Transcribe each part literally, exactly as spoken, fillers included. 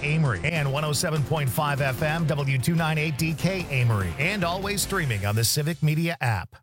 Amory, and one oh seven point five F M, W two ninety-eight D K Amory, and always streaming on the Civic Media app.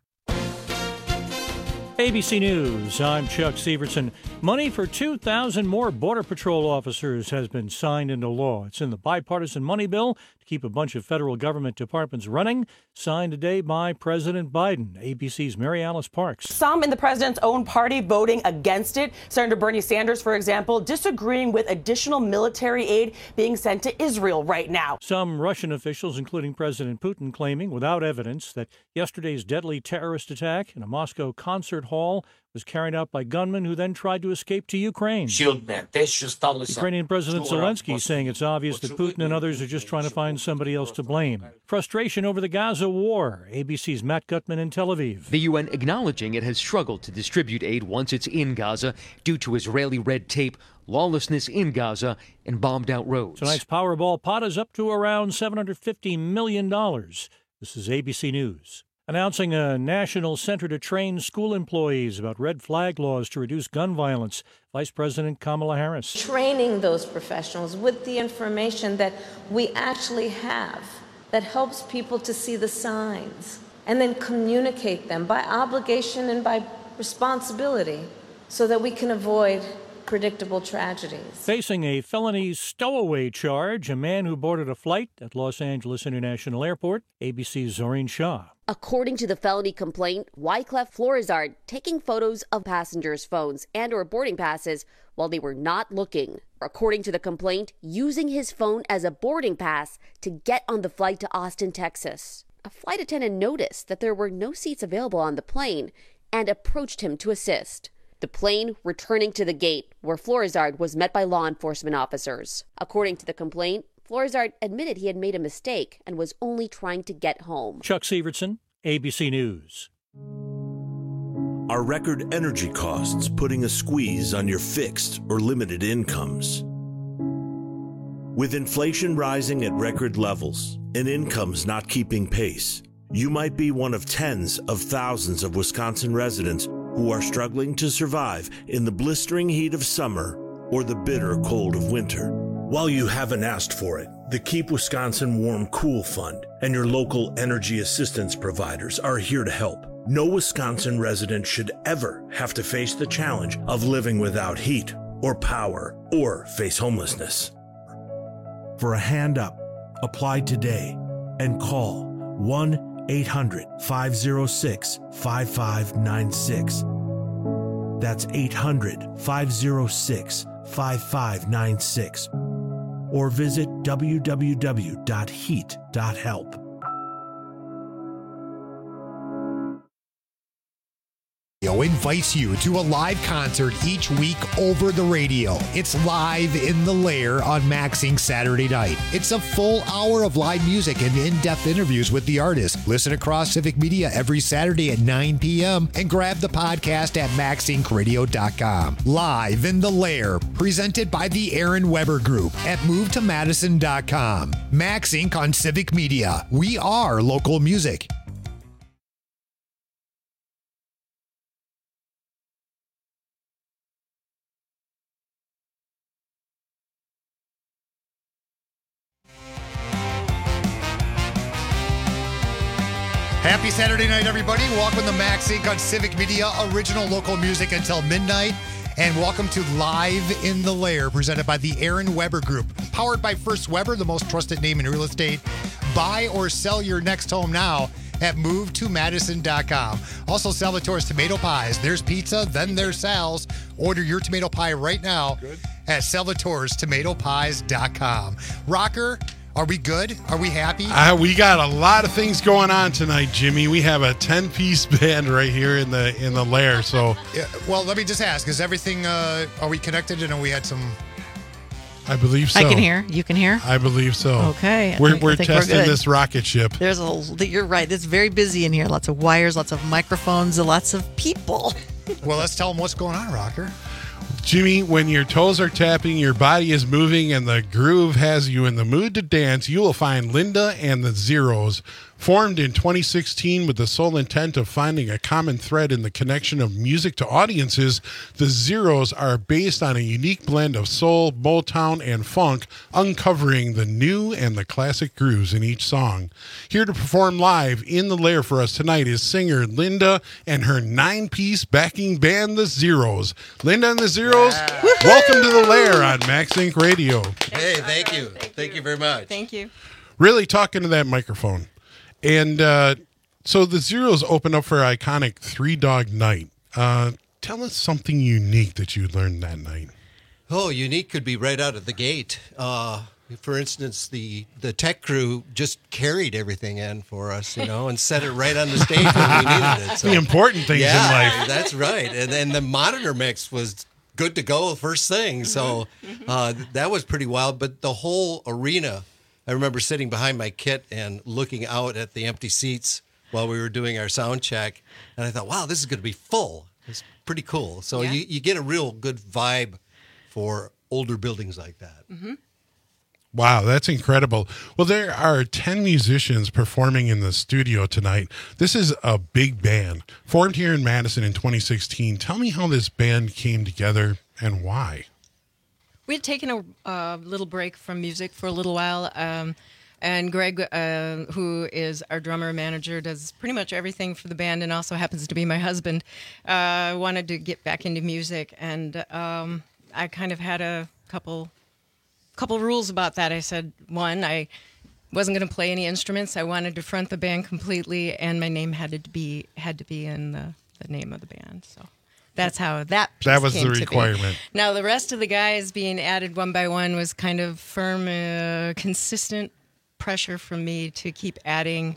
A B C News, I'm Chuck Severson. Money for two thousand more Border Patrol officers has been signed into law. It's in the bipartisan money bill to keep a bunch of federal government departments running, signed today by President Biden. A B C's Mary Alice Parks. Some in the president's own party voting against it. Senator Bernie Sanders, for example, disagreeing with additional military aid being sent to Israel right now. Some Russian officials, including President Putin, claiming without evidence that yesterday's deadly terrorist attack in a Moscow concert hall was carried out by gunmen who then tried to escape to Ukraine. Ukrainian President Zelensky saying it's obvious that Putin and others are just trying to find somebody else to blame. Frustration over the Gaza war. A B C's Matt Gutman in Tel Aviv. The U N acknowledging it has struggled to distribute aid once it's in Gaza due to Israeli red tape, lawlessness in Gaza, and bombed-out roads. Tonight's Powerball pot is up to around seven hundred fifty million dollars. This is A B C News. Announcing a national center to train school employees about red flag laws to reduce gun violence, Vice President Kamala Harris. Training those professionals with the information that we actually have that helps people to see the signs and then communicate them by obligation and by responsibility so that we can avoid predictable tragedies. Facing a felony stowaway charge, a man who boarded a flight at Los Angeles International Airport, A B C's Zoreen Shah. According to the felony complaint, Wyclef Florizard taking photos of passengers' phones and or boarding passes while they were not looking. According to the complaint, using his phone as a boarding pass to get on the flight to Austin, Texas. A flight attendant noticed that there were no seats available on the plane and approached him to assist. The plane returning to the gate where Florizard was met by law enforcement officers. According to the complaint, Florizard admitted he had made a mistake and was only trying to get home. Chuck Severson, A B C News. Are record energy costs putting a squeeze on your fixed or limited incomes? With inflation rising at record levels and incomes not keeping pace, you might be one of tens of thousands of Wisconsin residents who are struggling to survive in the blistering heat of summer or the bitter cold of winter. While you haven't asked for it, the Keep Wisconsin Warm Cool Fund and your local energy assistance providers are here to help. No Wisconsin resident should ever have to face the challenge of living without heat or power or face homelessness. For a hand up, apply today and call one eight hundred, five oh six, five five nine six. That's eight hundred, five oh six, five five nine six. Or visit w w w dot heat dot help. Invites you to a live concert each week over the radio. It's Live in the Lair on Maxing Saturday night. It's a full hour of live music and in-depth interviews with the artist. Listen across Civic Media every Saturday at nine p.m. and grab the podcast at max inc radio dot com. Live in the Lair, presented by the Aaron Weber Group at move to madison dot com. Max Incorporated on Civic Media. We are local music. Happy Saturday night, everybody. Welcome to Max Incorporated on Civic Media, original local music until midnight. And welcome to Live in the Lair, presented by the Aaron Weber Group. Powered by First Weber, the most trusted name in real estate. Buy or sell your next home now at move to madison dot com. Also, Salvatore's Tomato Pies. There's pizza, then there's Sal's. Order your tomato pie right now Good. at salvatores tomato pies dot com. Rocker, are we good? Are we happy? Uh, we got a lot of things going on tonight, Jimmy. We have a ten-piece band right here in the in the lair. So, yeah, well, let me just ask: is everything? Uh, are we connected? And we had some. I believe so. I can hear. You can hear. I believe so. Okay. We're I think, we're I think testing we're this rocket ship. There's a. You're right. It's very busy in here. Lots of wires, lots of microphones, lots of people. Well, let's tell them what's going on, Rocker. Jimmy, when your toes are tapping, your body is moving, and the groove has you in the mood to dance, you will find Linda and the Zeros Formed in twenty sixteen with the sole intent of finding a common thread in the connection of music to audiences, the Zeros are based on a unique blend of soul, Motown, and funk, uncovering the new and the classic grooves in each song. Here to perform live in the Lair for us tonight is singer Linda and her nine-piece backing band, the Zeros. Linda and the Zeros, yeah. Welcome to the Lair on Max Inc Radio. Hey, thank you. Thank, thank you. you very much. Thank you. Really talking to that microphone. And uh, so the Zeros opened up for iconic Three Dog Night. Uh, tell us something unique that you learned that night. Oh, unique could be right out of the gate. Uh, for instance, the, the tech crew just carried everything in for us, you know, and set it right on the stage when we needed it. So, the important things yeah, in life. That's right. And then the monitor mix was good to go first thing. So uh, that was pretty wild. But the whole arena, I remember sitting behind my kit and looking out at the empty seats while we were doing our sound check. And I thought, wow, this is going to be full. It's pretty cool. So yeah. you, you get a real good vibe for older buildings like that. Mm-hmm. Wow, that's incredible. Well, there are ten musicians performing in the studio tonight. This is a big band formed here in Madison in twenty sixteen. Tell me how this band came together and why. We had taken a uh, little break from music for a little while, um, and Greg, uh, who is our drummer manager, does pretty much everything for the band and also happens to be my husband, uh, wanted to get back into music, and um, I kind of had a couple couple rules about that. I said, one, I wasn't going to play any instruments. I wanted to front the band completely, and my name had to be had to be in the, the name of the band, so... That's how that piece That was came the requirement. To be. Now, the rest of the guys being added one by one was kind of firm, uh, consistent pressure from me to keep adding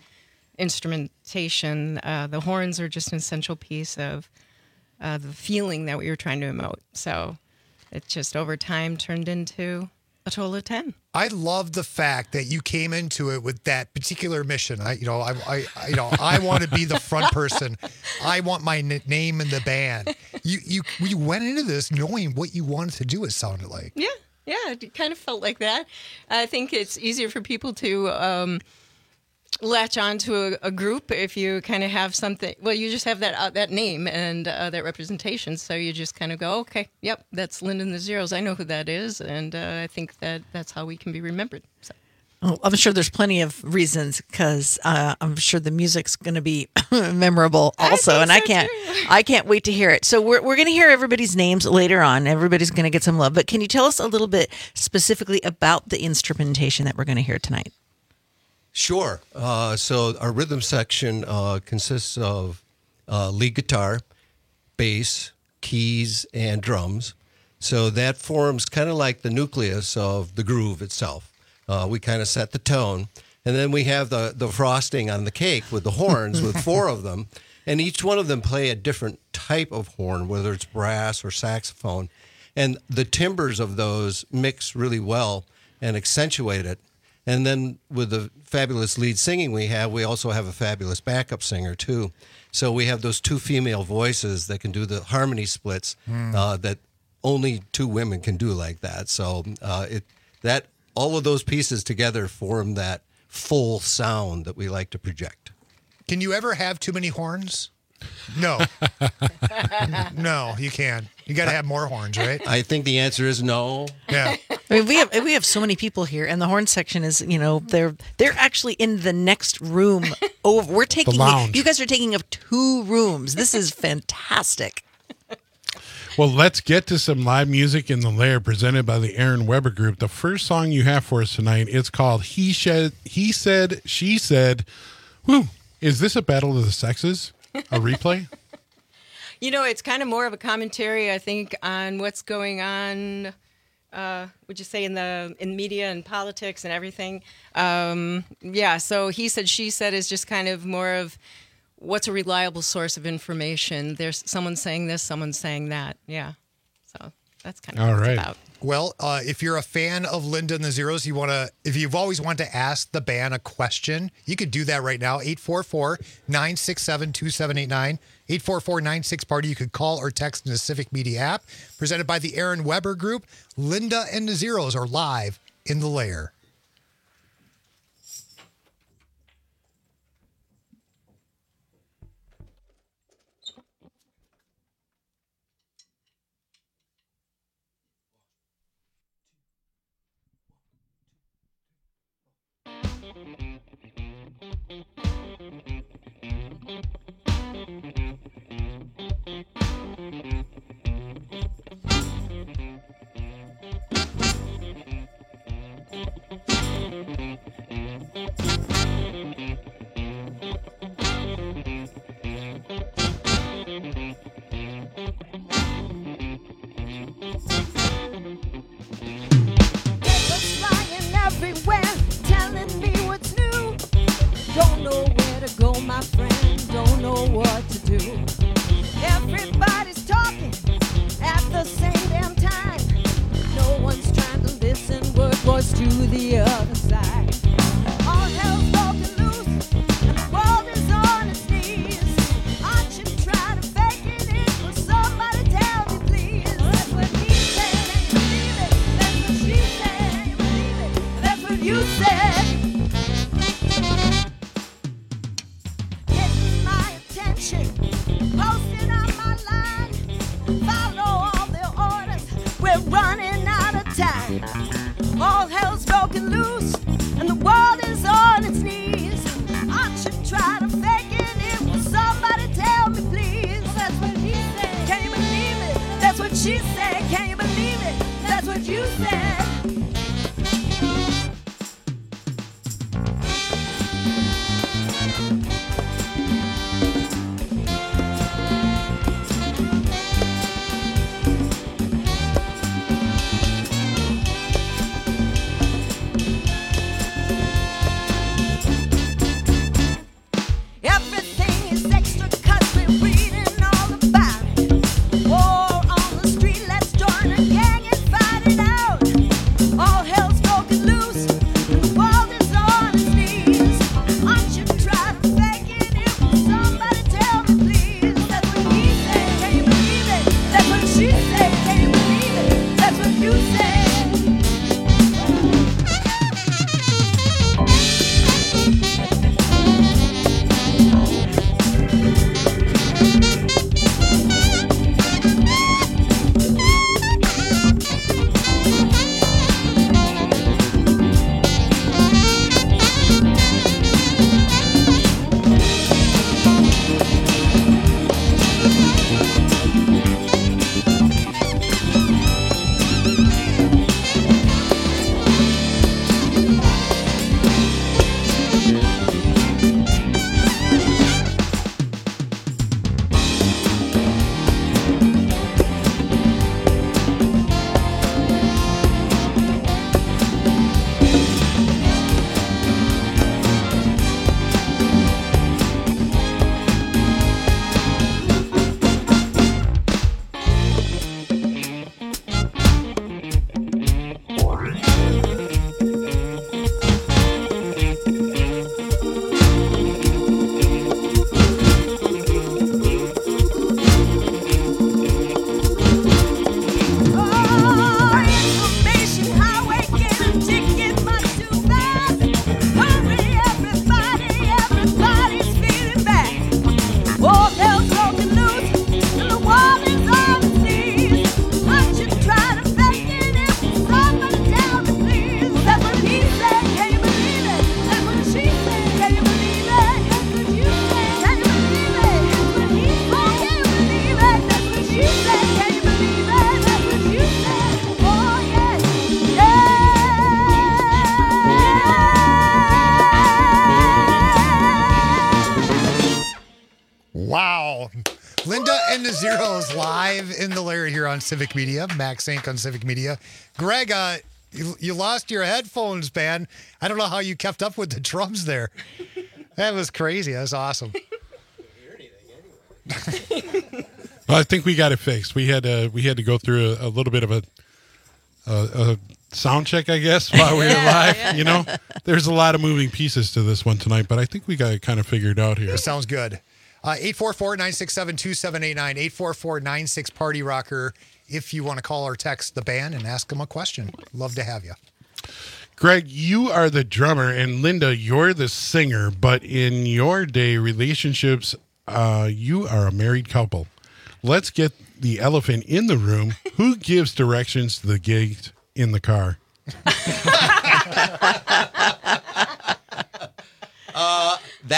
instrumentation. Uh, the horns are just an essential piece of uh, the feeling that we were trying to emote. So it just over time turned into a total of ten. I love the fact that you came into it with that particular mission. I, you know, I, I, I you know, I want to be the front person. I want my n- name in the band. You, you, you went into this knowing what you wanted to do. It sounded like. Yeah, yeah, it kind of felt like that. I think it's easier for people to um, latch on to a, a group if you kind of have something. Well, you just have that uh, that name and uh, that representation, so you just kind of go, okay, yep, that's Linda and the Zeros. I know who that is, and uh, I think that that's how we can be remembered. So. Oh, I'm sure there's plenty of reasons because uh, I'm sure the music's going to be memorable also, I and so I can't too. I can't wait to hear it. So we're we're going to hear everybody's names later on. Everybody's going to get some love, but can you tell us a little bit specifically about the instrumentation that we're going to hear tonight? Sure. Uh, so our rhythm section uh, consists of uh, lead guitar, bass, keys, and drums. So that forms kind of like the nucleus of the groove itself. Uh, we kind of set the tone. And then we have the, the frosting on the cake with the horns, with four of them. And each one of them play a different type of horn, whether it's brass or saxophone. And the timbres of those mix really well and accentuate it. And then with the fabulous lead singing we have, we also have a fabulous backup singer, too. So we have those two female voices that can do the harmony splits mm. uh, that only two women can do like that. So uh, it that all of those pieces together form that full sound that we like to project. Can you ever have too many horns? No. No, you can't. You got to have more horns, right? I think the answer is no. Yeah. I mean, we have we have so many people here, and the horn section is, you know, they're they're actually in the next room. Oh, we're taking the lounge. You guys are taking up two rooms. This is fantastic. Well, let's get to some live music in the Lair presented by the Aaron Weber Group. The first song you have for us tonight, it's called He Said, He Said, She Said. Whew. Is this a battle of the sexes? A replay? You know, it's kind of more of a commentary, I think, on what's going on, uh, would you say, in the in media and politics and everything. Um, yeah, so He Said, She Said is just kind of more of what's a reliable source of information. There's someone saying this, someone saying that. Yeah, so that's kind of All what right. it's about. Well, uh, if you're a fan of Linda and the Zeros, you want to, if you've always wanted to ask the band a question, you could do that right now. eight four four, nine six seven, two seven eight nine. eight four four, nine six, party. You could call or text in the Civic Media app. Presented by the Aaron Weber Group. Linda and the Zeros are live in the Lair. Everywhere, telling me what's new. Don't know where to go, my friend. Don't know what to do. Everybody's talking at the same damn time. No one's trying to listen. Word voice to the other side. All hell's broken loose, and the world is on its knees. Aren't you trying to fake it in? Will somebody tell me, please? That's what he said, and you believe it. That's what she said, and you believe it. That's what you said. Getting my attention, posting on my line. Follow all the orders, we're running out of time. All hell's broken loose, and the world is on its knees. Aren't you trying to fake it in? Will somebody tell me, please? That's what he said. Can you believe it? That's what she said. Can you believe it? That's what you said. Everything is extra 'cause we're reading all about it. War on the street, let's join a gang and fight it out. All hell's broken loose, and the world is on its knees. Aren't you trying to fake it? If somebody tell me, please. That's what he said. Can you believe it? That's what she said. Can you believe it? That's what you said. Wow. Linda and the Zeros live in the lair here on Civic Media. Max Inc on Civic Media. Greg, uh, you, you lost your headphones, man. I don't know how you kept up with the drums there. That was crazy. That was awesome. Well, I think we got it fixed. We had to we had to go through a, a little bit of a, a, a sound check, I guess, while we were live. yeah. You know, there's a lot of moving pieces to this one tonight, but I think we got it kind of figured out here. That sounds good. Uh, eight four four, nine six seven, two seven eight nine, eight four four, nine six Party Rocker. If you want to call or text the band and ask them a question, love to have you. Greg, you are the drummer, and Linda, you're the singer. But in your day, relationships, uh, you are a married couple. Let's get the elephant in the room. Who gives directions to the gig in the car?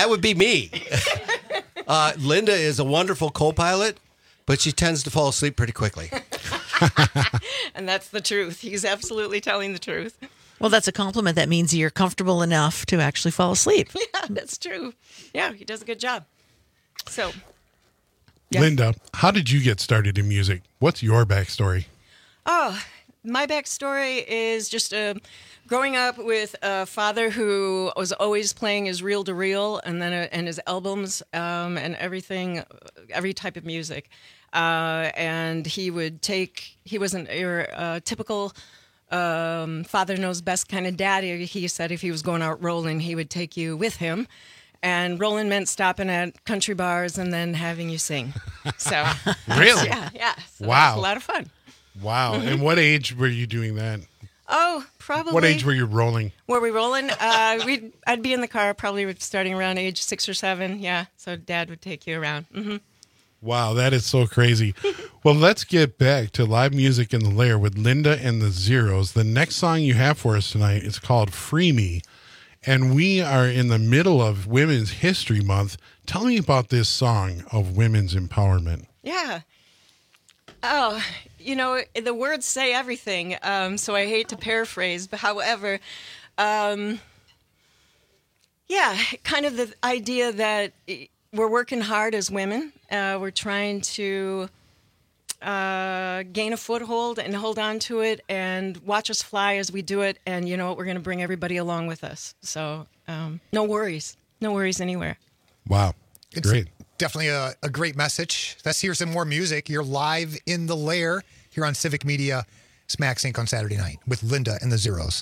that would be me. uh, Linda is a wonderful co-pilot, but she tends to fall asleep pretty quickly. And that's the truth. He's absolutely telling the truth. Well, that's a compliment. That means you're comfortable enough to actually fall asleep. Yeah, that's true. Yeah, he does a good job. So, yeah. Linda, how did you get started in music? What's your backstory? Oh, my backstory is just uh, growing up with a father who was always playing his reel-to-reel and then uh, and his albums um, and everything, every type of music. Uh, and he would take, he wasn't your uh, typical um, father knows best kind of daddy. He said if he was going out rolling, he would take you with him. And rolling meant stopping at country bars and then having you sing. So Really? Yeah, yeah. So Wow. It was a lot of fun. Wow. Mhm. And what age were you doing that? Oh, probably. What age were you rolling? Were we rolling? Uh, we'd I'd be in the car probably starting around age six or seven. Yeah, so Dad would take you around. Mm-hmm. Wow, that is so crazy. Well, let's get back to live music in the Lair with Linda and the Zeros. The next song you have for us tonight is called Free Me. And we are in the middle of Women's History Month. Tell me about this song of women's empowerment. Yeah. Oh, you know, the words say everything, um, so I hate to paraphrase, but however, um, yeah, kind of the idea that we're working hard as women. Uh, we're trying to uh, gain a foothold and hold on to it and watch us fly as we do it. And you know what? We're going to bring everybody along with us. So um, no worries. No worries anywhere. Wow. It's Great. definitely a, a great message. Let's hear some more music. You're live in the Lair here on Civic Media, Smack Sync on Saturday night with Linda and the Zeros.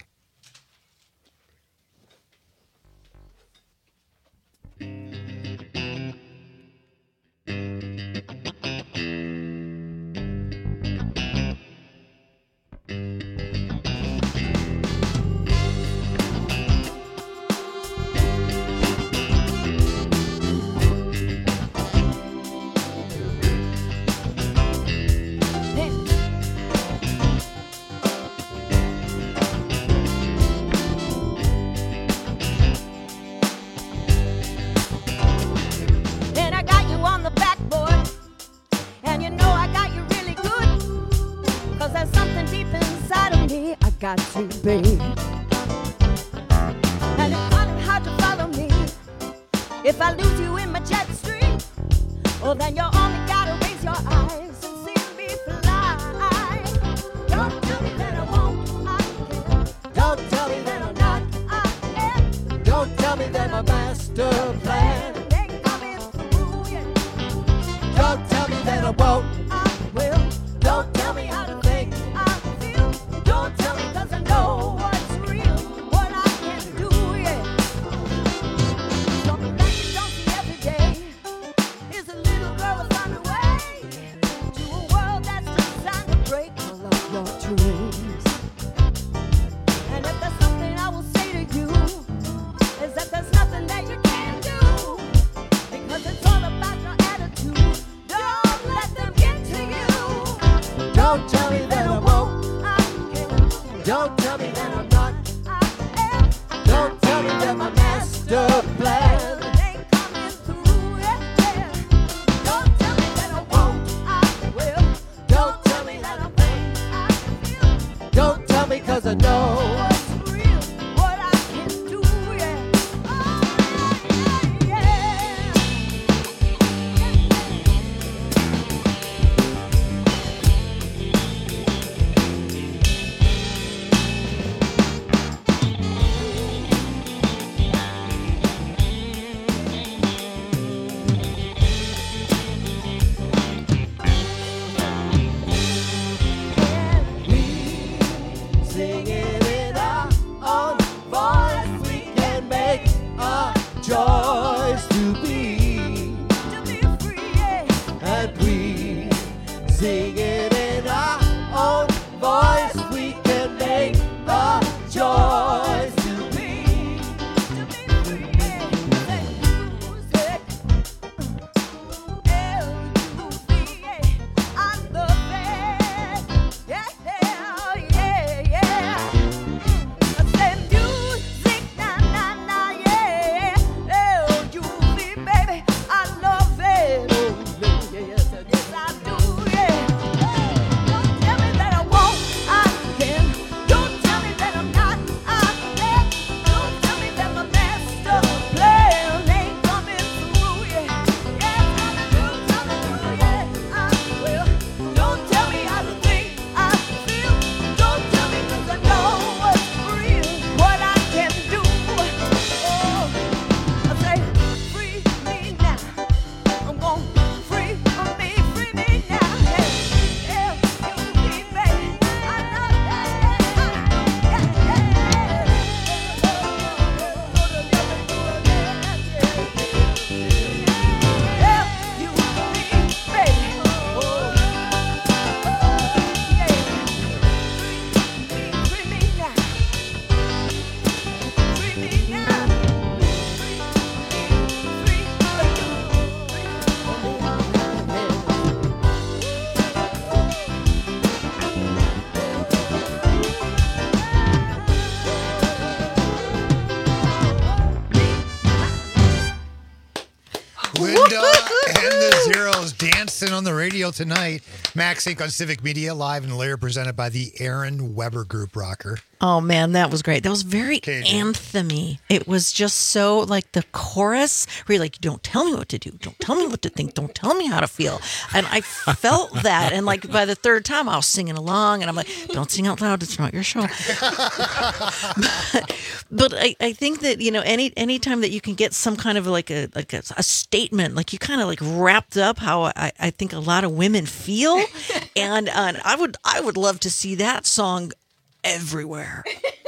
Then I got you on the backboard, and you know I got you really good, 'cause there's something deep inside of me I got you, babe. And it's kind of hard to follow me if I lose you in my jet stream. Oh, then you only gotta raise your eyes and see me fly. Don't tell me that I won't, I can. Don't tell me that I'm not, I am. Don't tell me that my master plan. Don't tell me that I won't, I will. Don't tell me how to think, I feel. Don't tell me 'cause I know what's real, what I can do, yeah. Something that you don't see every day is a little girl who's on her way to a world that's designed to break all of your dreams. And if there's something I will say to you, is that there's nothing that you can do, because it's all about your attitude. Don't let them get to you. Don't tell me that I won't, I can. Don't tell me that I'm not, I am. Don't tell me that my master plan ain't coming through, yeah, yeah. Don't tell me that I won't, I will. Don't tell me that I think, I feel. Don't tell me 'cause I know what's real, what I can do, yeah. Oh, yeah, yeah. Linda and the Zeros dancing on the radio tonight. Max Inc on Civic Media, live in the layer, presented by the Aaron Weber Group Rocker. Oh man, that was great. That was very anthem-y. It was just so like the chorus where you're like, don't tell me what to do. Don't tell me what to think. Don't tell me how to feel. And I felt that. And like by the third time I was singing along and I'm like, don't sing out loud. It's not your show. but but I, I think that, you know, any any time that you can get some kind of like a like a, a statement, like you kind of like wrapped up how I, I think a lot of women feel. And, uh, and I would I would love to see that song everywhere.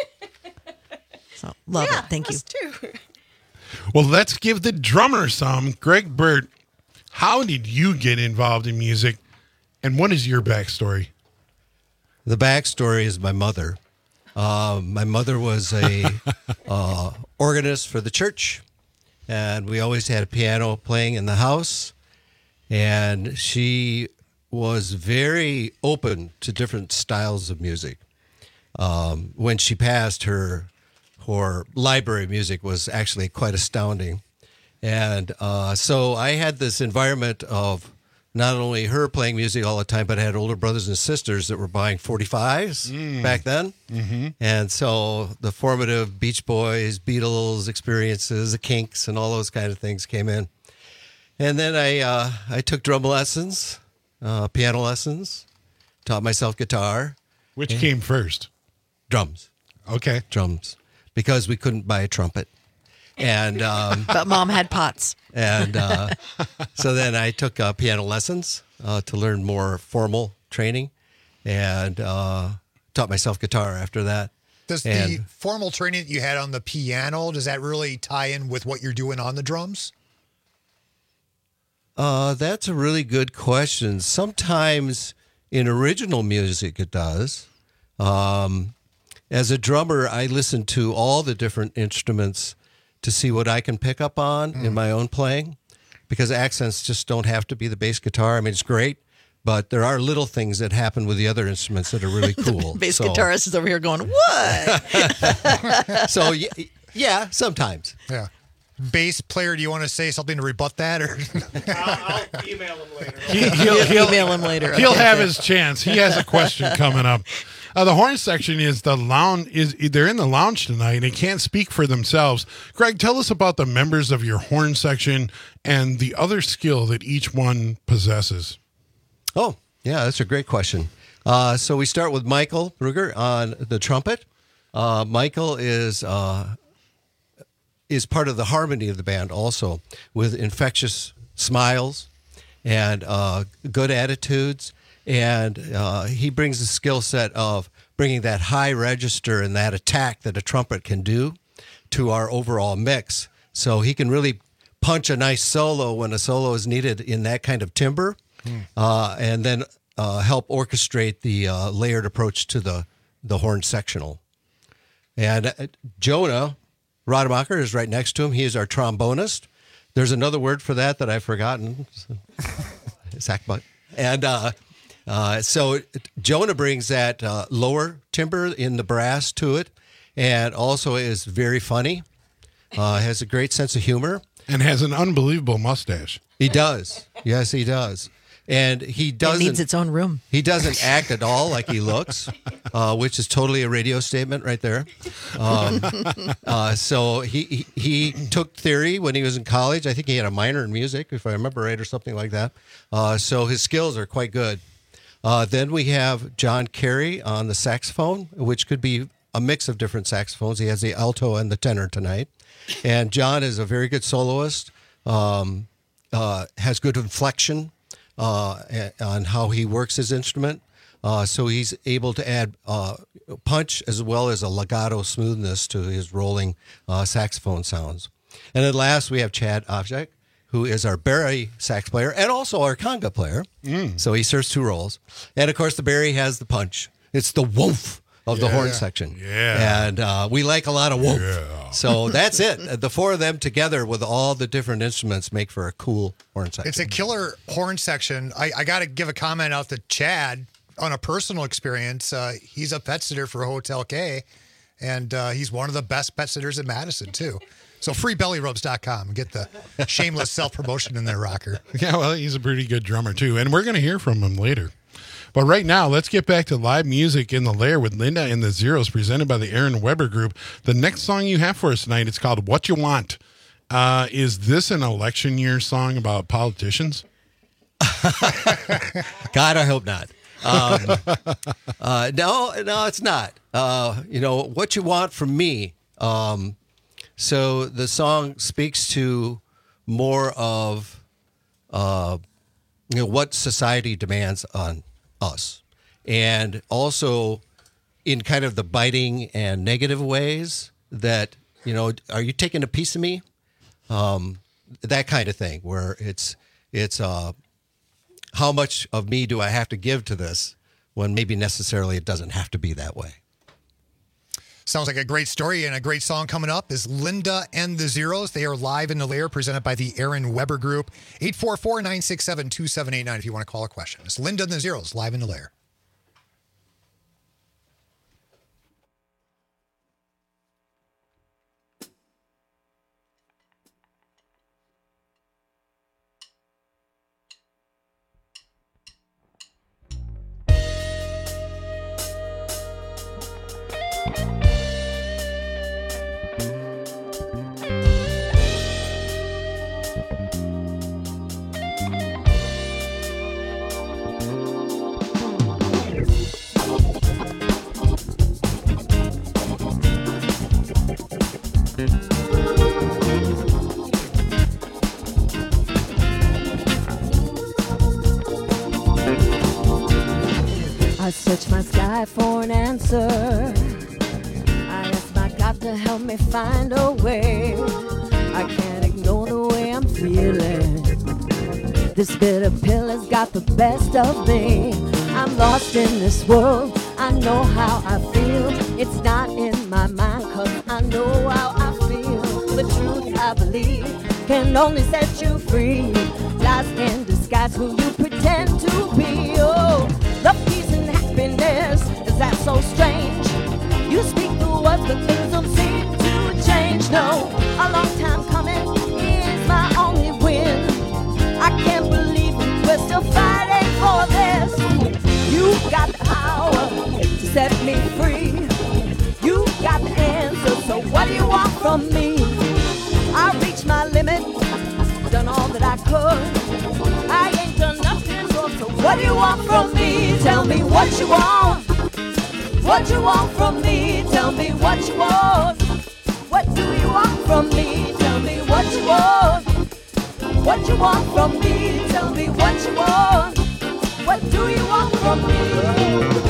So love yeah, it. Thank you. Too. Well, let's give the drummer some. Greg Burt, how did you get involved in music, and what is your backstory? The backstory is my mother. Uh, my mother was a uh, organist for the church, and we always had a piano playing in the house. And she was very open to different styles of music. Um, when she passed, her her library music was actually quite astounding. And uh, so I had this environment of not only her playing music all the time, but I had older brothers and sisters that were buying forty-fives mm. back then. Mm-hmm. And so the formative Beach Boys, Beatles experiences, the Kinks, and all those kind of things came in. And then I uh, I took drum lessons, uh, piano lessons, taught myself guitar. Which and came first? Drums. Okay. Drums. Because we couldn't buy a trumpet. And um, But Mom had pots. And uh, so then I took uh, piano lessons uh, to learn more formal training, and uh, taught myself guitar after that. Does and, the formal training that you had on the piano, does that really tie in with what you're doing on the drums? Uh, that's a really good question. Sometimes in original music it does. Um, as a drummer, I listen to all the different instruments to see what I can pick up on mm. in my own playing, because accents just don't have to be the bass guitar. I mean, it's great, but there are little things that happen with the other instruments that are really cool. The bass so, guitarist is over here going, what? so, yeah, yeah, sometimes. Yeah. Bass player, do you want to say something to rebut that? Or I'll, I'll email him later. He, he'll, he'll email him later. He'll okay. have his chance. He has a question coming up. Uh, the horn section is the lounge. Is they're in the lounge tonight and can't speak for themselves. Greg, tell us about the members of your horn section and the other skill that each one possesses. Oh, yeah, that's a great question. Uh, so we start with Michael Ruger on the trumpet. Uh, Michael is uh, is part of the harmony of the band, also with infectious smiles and uh, good attitudes. And uh, he brings the skill set of bringing that high register and that attack that a trumpet can do to our overall mix. So he can really punch a nice solo when a solo is needed in that kind of timbre, hmm. uh, and then uh, help orchestrate the uh, layered approach to the, the horn sectional. And uh, Jonah Rademacher is right next to him. He is our trombonist. There's another word for that that I've forgotten. Sackbutt. And uh, uh, so Jonah brings that uh, lower timbre in the brass to it, and also is very funny, uh, has a great sense of humor. And has an unbelievable mustache. He does. Yes, he does. And he doesn't. It needs its own room. He doesn't act at all like he looks, uh, which is totally a radio statement right there. Um, uh, so he, he he took theory when he was in college. I think he had a minor in music, if I remember right, or something like that. Uh, so his skills are quite good. Uh, then we have John Carey on the saxophone, which could be a mix of different saxophones. He has the alto and the tenor tonight. And John is a very good soloist, um, uh, has good inflection uh, on how he works his instrument. Uh, so he's able to add uh, punch as well as a legato smoothness to his rolling uh, saxophone sounds. And at last, we have Chad Ovchak, who is our Barry sax player and also our conga player. Mm. So he serves two roles. And, of course, the Barry has the punch. It's the woof of the yeah. horn section. Yeah. And uh, we like a lot of woof. Yeah. So that's it. The four of them together with all the different instruments make for a cool horn section. It's a killer horn section. I, I got to give a comment out to Chad on a personal experience. Uh, he's a pet sitter for Hotel K, and uh, he's one of the best pet sitters in Madison, too. So free belly rubs dot com. Get the shameless self-promotion in there, Rocker. Yeah, well, he's a pretty good drummer, too. And we're going to hear from him later. But right now, let's get back to live music in the Lair with Linda and the Zeros, presented by the Aaron Weber Group. The next song you have for us tonight, it's called What You Want. Uh, is this an election year song about politicians? God, I hope not. Um, uh, no, no, it's not. Uh, you know, What You Want From Me. Um, so the song speaks to more of, uh, you know, what society demands on us. And also in kind of the biting and negative ways that, you know, are you taking a piece of me? Um, that kind of thing, where it's, it's, uh, how much of me do I have to give to this when maybe necessarily it doesn't have to be that way? Sounds like a great story, and a great song coming up is Linda and the Zeros. They are live in the Lair, presented by the Aaron Weber Group. eight four four, nine six seven, two seven eight nine if you want to call a question. It's Linda and the Zeros, live in the Lair. I search my sky for an answer. I ask my God to help me find a way. I can't ignore the way I'm feeling. This bitter pill has got the best of me. I'm lost in this world. I know how I feel. It's not in my mind, cause I know how I feel. The truth I believe can only set you free. Lies in disguise who you pretend to be. Oh, love, peace, and happiness, is that so strange? You speak the words, but things don't seem to change. No, a long time coming is my only win. I can't believe we're still fighting for this. You got the power to set me free. You got the answer, so what do you want from me? I reached my limit, done all that I could. I ain't done nothing wrong, so what do you want from me? Tell me what you want. What you want from me? Tell me what you want. What do you want from me? Tell me what you want. What you want from me? Tell me what you want. What do you want from me?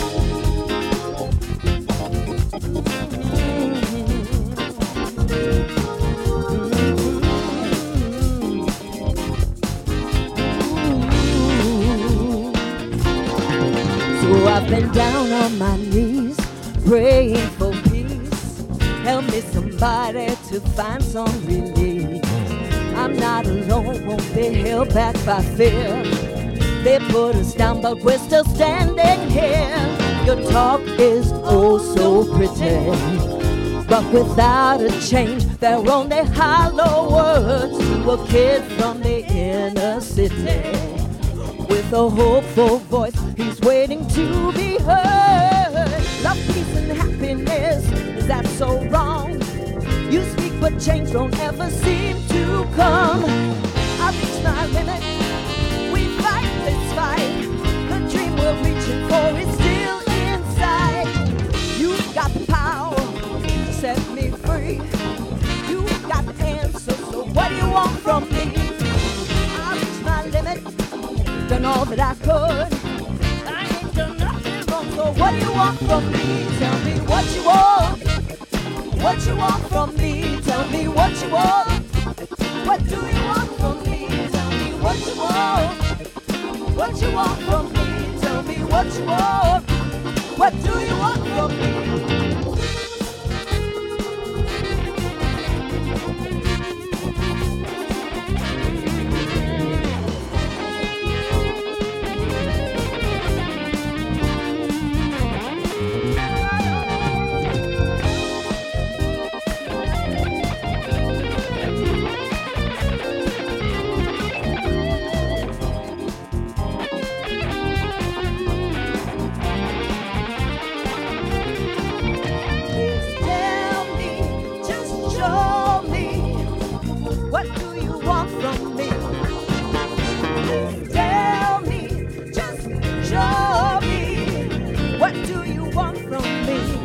So I've been down on my knees, praying for peace. Help me somebody to find some relief. I'm not alone, won't be held back by fear. They put us down, but we're still standing here. Your talk is oh so pretty, but without a change, they're only hollow words to a kid from the inner city. With a hopeful voice, he's waiting to be heard. Love, peace, and happiness, is that so wrong? You speak, but change don't ever seem to come. I reach my limit, we fight this fight. The dream we're reaching for is still inside. You've got the power to set me free. You've got the answer, so what do you want from me? I reach my limit, done all that I could. I ain't done nothing wrong, so what do you want from me? Tell me what you want. What you want from me? Tell me what you want. What do you want from me? Tell me what you want. What you want from me? Tell me what you want. What do you want from me? show me. What do you want from me? Tell me, just show me. What do you want from me?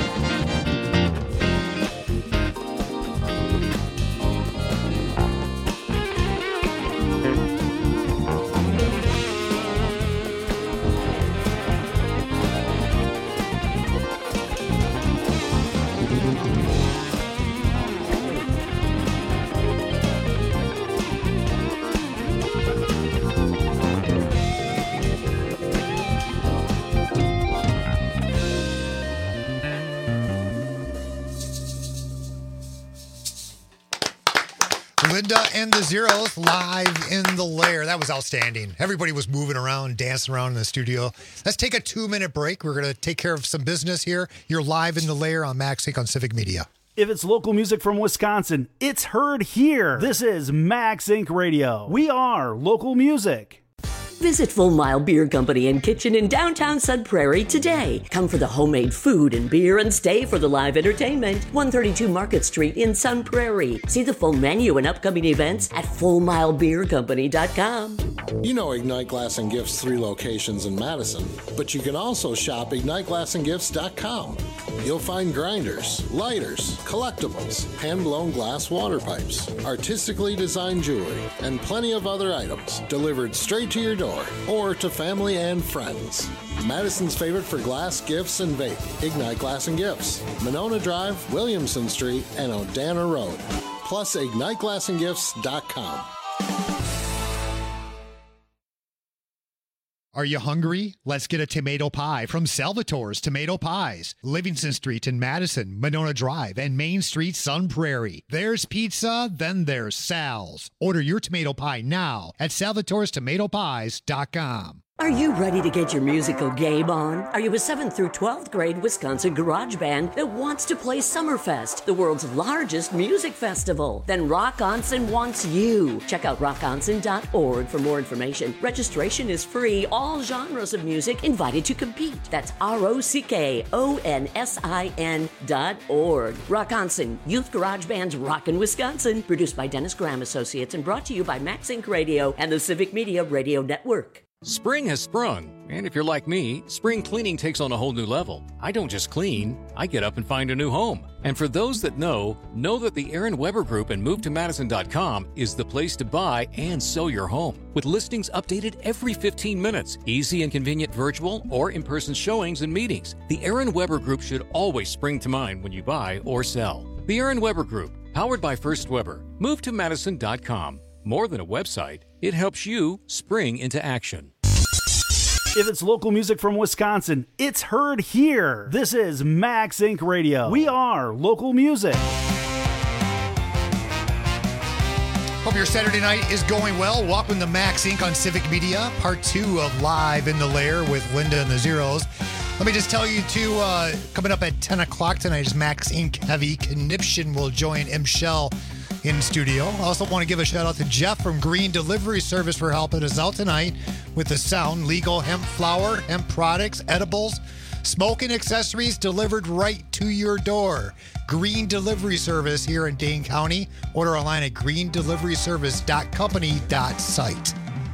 Linda and the Zeros live in the lair. That was outstanding. Everybody was moving around, dancing around in the studio. Let's take a two-minute break. We're going to take care of some business here. You're live in the lair on MaxSync on Civic Media. If it's local music from Wisconsin, it's heard here. This is MaxSync Radio. We are local music. Visit Full Mile Beer Company and Kitchen in downtown Sun Prairie today. Come for the homemade food and beer and stay for the live entertainment. one thirty-two Market Street in Sun Prairie. See the full menu and upcoming events at full mile beer company dot com. You know Ignite Glass and Gifts' three locations in Madison, but you can also shop ignite glass and gifts dot com. You'll find grinders, lighters, collectibles, hand-blown glass water pipes, artistically designed jewelry, and plenty of other items delivered straight to your door or to family and friends. Madison's favorite for glass, gifts, and vape. Ignite Glass and Gifts. Monona Drive, Williamson Street, and Odana Road. Plus ignite glass and gifts dot com. Are you hungry? Let's get a tomato pie from Salvatore's Tomato Pies. Livingston Street in Madison, Monona Drive, and Main Street, Sun Prairie. There's pizza, then there's Sal's. Order your tomato pie now at salvatores tomato pies dot com. Are you ready to get your musical game on? Are you a seventh through twelfth grade Wisconsin garage band that wants to play Summerfest, the world's largest music festival? Then Rock Onsen wants you. Check out rock onsen dot org for more information. Registration is free. All genres of music invited to compete. That's R O C K O N S I N dot org. Rock Onsen, Youth Garage Band's Rockin' Wisconsin. Produced by Dennis Graham Associates and brought to you by MaxSync Radio and the Civic Media Radio Network. Spring has sprung, and if you're like me, spring cleaning takes on a whole new level. I don't just clean, I get up and find a new home. And for those that know, know that the Aaron Weber Group and move to madison dot com is the place to buy and sell your home. With listings updated every fifteen minutes, easy and convenient virtual or in-person showings and meetings, the Aaron Weber Group should always spring to mind when you buy or sell. The Aaron Weber Group, powered by First Weber, move to madison dot com. More than a website, it helps you spring into action. If it's local music from Wisconsin, it's heard here. This is MaxSync Radio. We are local music. Hope your Saturday night is going well. Welcome to MaxSync on Civic Media, part two of Live in the Lair with Linda and the Zeros. Let me just tell you, too, uh, coming up at ten o'clock tonight is MaxSync Heavy. Conniption will join M. Shell in studio. I also want to give a shout out to Jeff from Green Delivery Service for helping us out tonight with the sound. Legal hemp flower, hemp products, edibles, smoking accessories delivered right to your door. Green Delivery Service here in Dane County. Order online at green delivery service dot company dot site.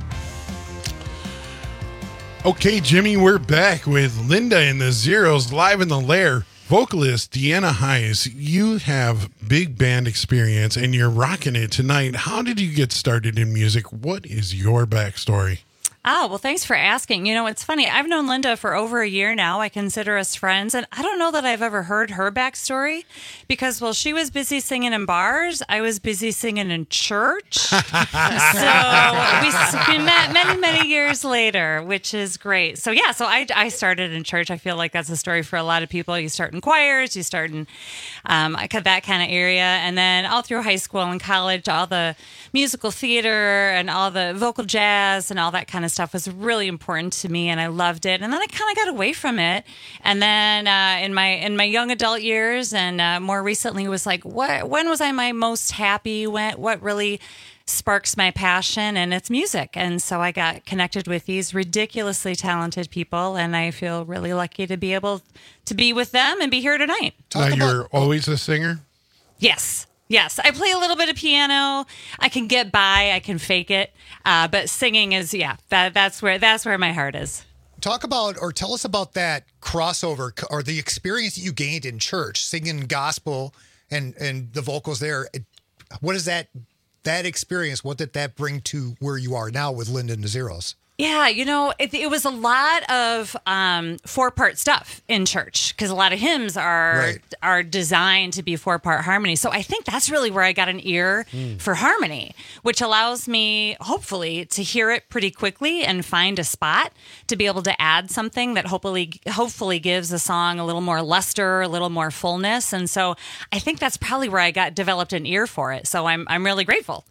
Okay, Jimmy, we're back with Linda and the Zeros live in the lair. Vocalist Deanna Hayes, you have big band experience and you're rocking it tonight. How did you get started in music? What is your backstory? Oh, well, thanks for asking. You know, it's funny. I've known Linda for over a year now. I consider us friends. And I don't know that I've ever heard her backstory because while she was busy singing in bars, I was busy singing in church. So we, we met many, many years later, which is great. So, yeah, so I, I started in church. I feel like that's a story for a lot of people. You start in choirs, you start in um, that kind of area. And then all through high school and college, all the musical theater and all the vocal jazz and all that kind of stuff was really important to me, and I loved it. And then I kind of got away from it. And then uh, in my in my young adult years, and uh, more recently, was like, what? When was I my most happy? When? What really sparks my passion? And it's music. And so I got connected with these ridiculously talented people, and I feel really lucky to be able to be with them and be here tonight. Now, you're always a singer? Yes. Yes, I play a little bit of piano. I can get by. I can fake it. Uh, but singing is, yeah, that, that's where that's where my heart is. Talk about or tell us about that crossover or the experience that you gained in church, singing gospel and, and the vocals there. What is that, that experience? What did that bring to where you are now with Linda and the Zeros? Yeah, you know, it, it was a lot of um, four-part stuff in church because a lot of hymns are Right. are designed to be four-part harmony. So I think that's really where I got an ear Mm. for harmony, which allows me, hopefully, to hear it pretty quickly and find a spot to be able to add something that hopefully hopefully gives a song a little more luster, a little more fullness. And so I think that's probably where I got developed an ear for it. So I'm I'm really grateful.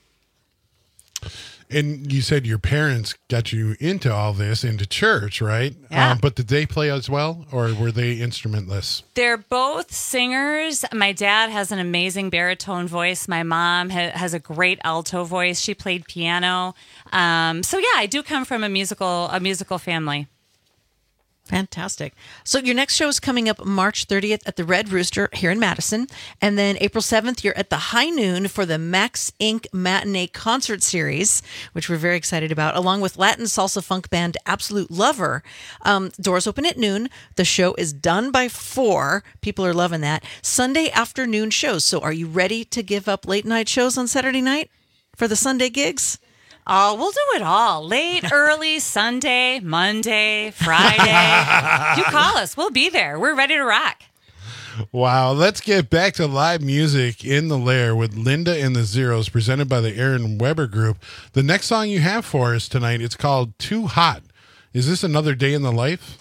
And you said your parents got you into all this, into church, right? Yeah. Um, but did they play as well, or were they instrumentless? They're both singers. My dad has an amazing baritone voice. My mom ha- has a great alto voice. She played piano. Um, so yeah, I do come from a musical a musical family. Fantastic. So your next show is coming up March thirtieth at the Red Rooster here in Madison. And then April seventh, you're at the High Noon for the Max Incorporated Matinee Concert Series, which we're very excited about, along with Latin salsa funk band Absolute Lover. Um, doors open at noon. The show is done by four. People are loving that. Sunday afternoon shows. So are you ready to give up late night shows on Saturday night for the Sunday gigs? Oh, we'll do it all. Late, early, Sunday, Monday, Friday. You call us. We'll be there. We're ready to rock. Wow. Let's get back to live music in the Lair with Linda and the Zeros, presented by the Aaron Weber Group. The next song you have for us tonight, it's called Too Hot. Is this another day in the life?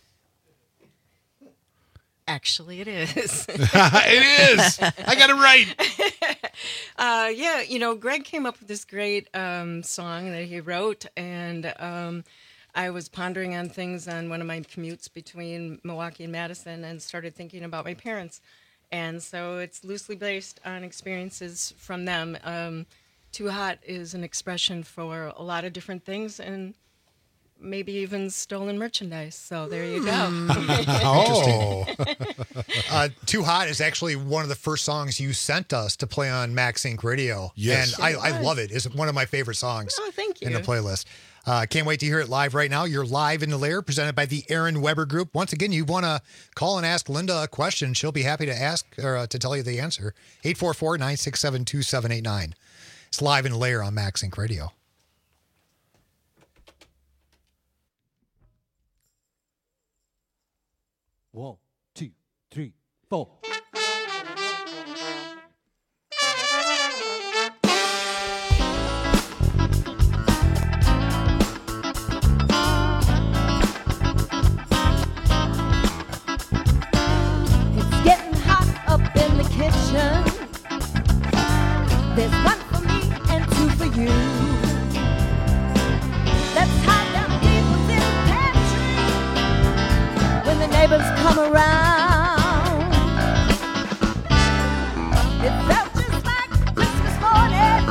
Actually, it is. It is. I got it right. uh, yeah, you know, Greg came up with this great um, song that he wrote, and um, I was pondering on things on one of my commutes between Milwaukee and Madison and started thinking about my parents. And so it's loosely based on experiences from them. Um, Too Hot is an expression for a lot of different things, and maybe even stolen merchandise. So there you go. Oh. uh, Too Hot is actually one of the first songs you sent us to play on Max Inc Radio. Yes. And I, I love it. It's one of my favorite songs Oh, thank you. in the playlist. Uh, can't wait to hear it live right now. You're live in the Lair, presented by the Aaron Weber Group. Once again, you want to call and ask Linda a question. She'll be happy to ask or uh, to tell you the answer. eight four four, nine six seven, two seven eight nine. It's live in the Lair on Max Inc Radio. One, two, three, four. It's getting hot up in the kitchen. There's one for me and two for you. Let's hide them people in the pantry when the neighbors come around. It felt just like Christmas morning.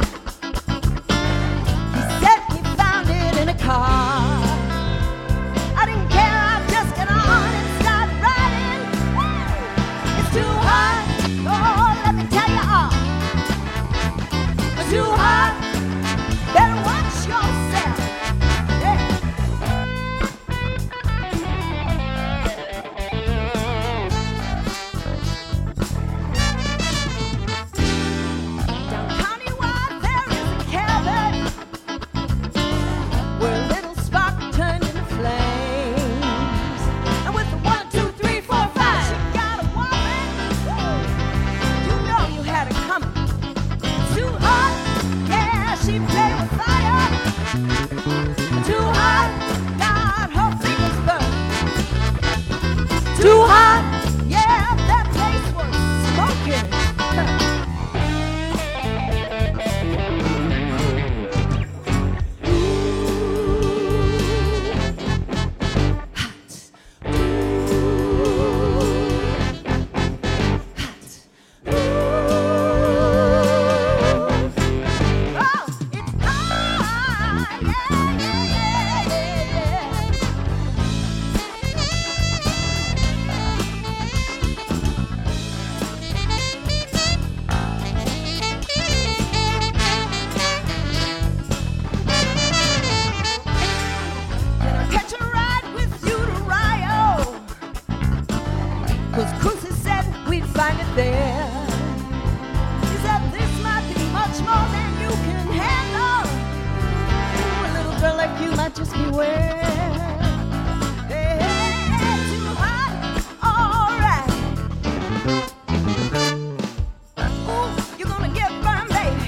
He said he found it in a car. I didn't care, I just got on and started riding. It's too hot, oh, let me tell you all. It's too hot, better watch yourself. Yeah. you might just beware. Hey, too hot, alright. Ooh, you're gonna get burned, baby.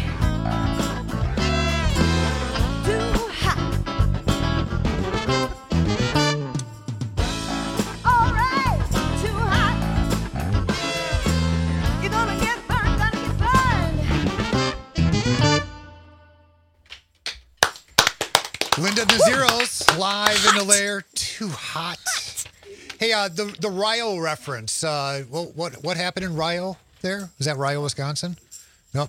Too hot. Alright, too hot. You're gonna get burned, gonna get burned. Linda and the Zeros, live in the lair. Too hot. Hey, uh, the the Rio reference. Uh, what what what happened in Rio? There was that Rio, Wisconsin. Nope.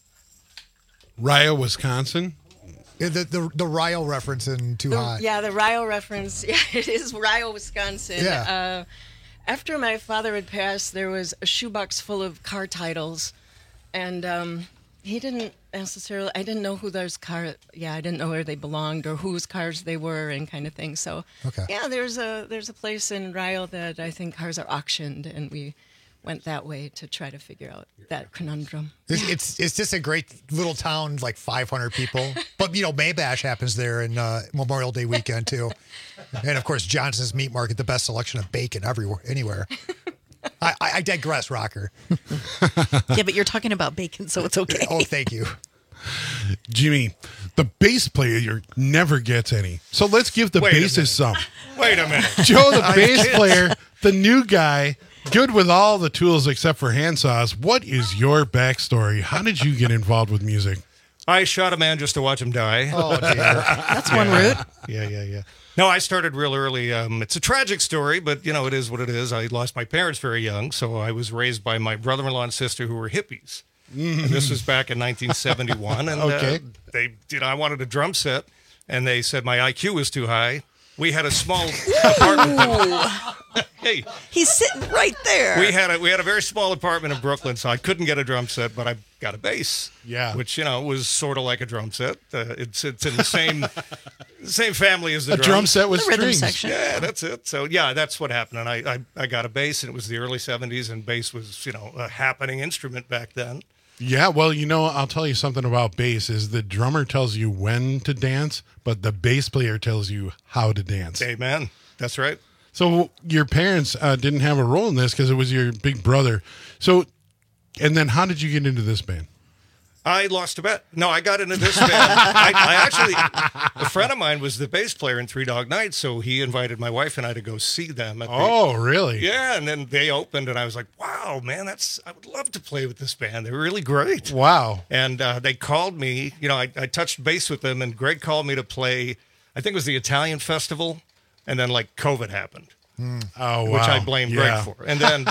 Rio, Wisconsin. Yeah, the the the Rio reference in Too The- Hot. Yeah, the Rio reference. Yeah, it is Rio, Wisconsin. Yeah. Uh, after my father had passed, there was a shoebox full of car titles, and um, he didn't necessarily. I didn't know who those car. Yeah, I didn't know where they belonged or whose cars they were, and kind of thing. So, Okay. yeah, there's a there's a place in Rio that I think cars are auctioned, and we went that way to try to figure out that conundrum. It's, it's it's just a great little town, like five hundred people. But, you know, Maybash happens there in uh, Memorial Day weekend, too. And, of course, Johnson's Meat Market, the best selection of bacon everywhere, anywhere. I, I, I digress, Rocker. Yeah, but you're talking about bacon, so it's okay. Oh, thank you. Jimmy, the bass player never gets any. So let's give the Wait a bassist some. Wait a minute. Joe, the I bass can't- player, the new guy, good with all the tools except for handsaws. What is your backstory? How did you get involved with music? I shot a man just to watch him die. Oh, dear. That's one route. Yeah, yeah, yeah. No, I started real early. Um, it's a tragic story, but, you know, it is what it is. I lost my parents very young, so I was raised by my brother-in-law and sister who were hippies. And this was back in nineteen seventy-one. And Okay. uh, they, you know, I wanted a drum set, and they said my I Q was too high. We had a small apartment. Hey, He's sitting right there. we had a we had a very small apartment in Brooklyn, so I couldn't get a drum set, but I got a bass. Yeah. which you know was sort of like a drum set. Uh, it's it's in the same same family as the A drums. drum set with The rhythm strings. section. Yeah, that's it. So yeah, that's what happened, and I, I I got a bass, and it was the early seventies, and bass was you know a happening instrument back then. Yeah, well, you know, I'll tell you something about bass is the drummer tells you when to dance, but the bass player tells you how to dance. Amen. That's right. So your parents uh, didn't have a role in this because it was your big brother. So, and then how did you get into this band? I lost a bet. No, I got into this band. I, I actually, a friend of mine was the bass player in Three Dog Night, so he invited my wife and I to go see them. At the, Oh, really? yeah, and then they opened, and I was like, "Wow, man, that's I would love to play with this band. They're really great." Wow. And uh, they called me. You know, I, I touched base with them, and Greg called me to play. I think it was the Italian festival, and then like COVID happened. Oh, wow. Which I blame Yeah. Greg for. And then